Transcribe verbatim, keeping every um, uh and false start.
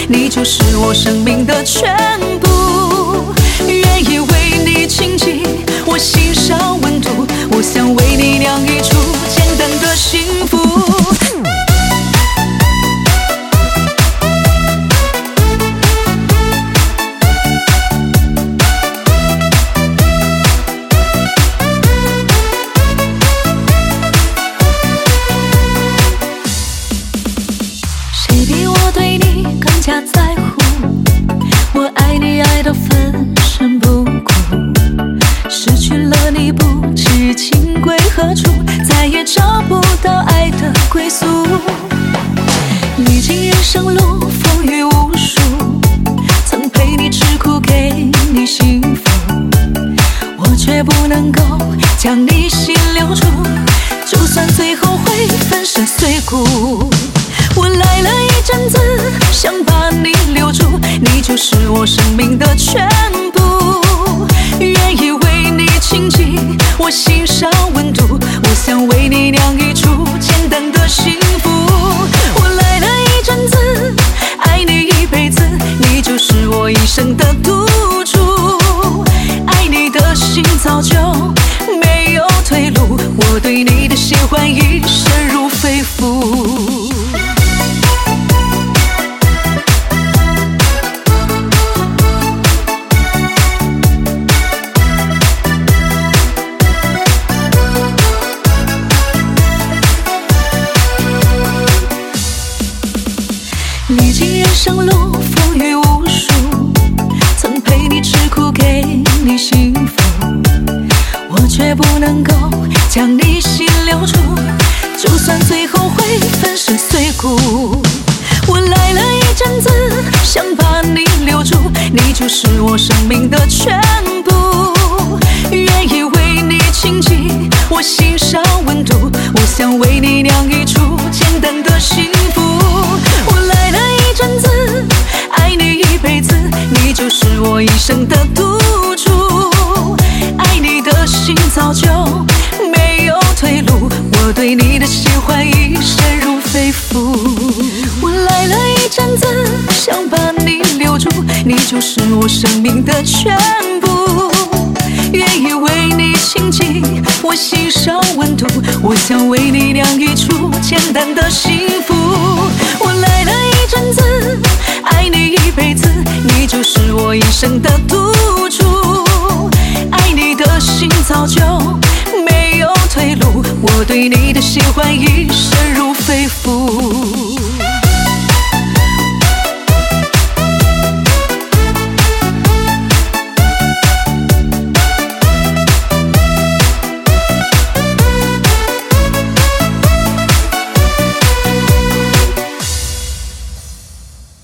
你就是我生命的全部。愿意为你倾尽我心上温度，我想为你酿一出简单的幸福。谁比我对你更加在乎？我爱你爱到粉身不顾，失去了你不知情归何处，再也找不到爱的归宿。历经人生路风雨无数，曾陪你吃苦给你幸福，我却不能够将你心留住，就算最后会粉身碎骨。我来了一阵子，想把你留住，你就是我生命的全部。愿意为你倾尽我心上温度，我想为你酿一出简单的幸福。我来了一阵子，爱你一辈子，你就是我一生的赌注。爱你的心早就没有退路，我对你的喜欢已深入肺腑。历经人生路风雨无数，曾陪你吃苦给你幸福，我却不能够将你心留住，就算最后会粉身碎骨。我来了一阵子，想把你留住，你就是我生命的全部。愿意为你倾尽我心上温度，我想为你酿一出简单的幸福。我来了一阵子，爱你一辈子，你就是我一生的赌注。爱你的心早就没有退路，我对你的喜欢已深入肺腑。我来了一阵子，想把你留住，你就是我生命的全部。愿意为你倾尽我心上温度，我想为你酿一出简单的幸福。我来了一阵子，爱你一辈子，你就是我一生的赌注。爱你的心早就没有退路，我对你的喜欢已深入肺腑。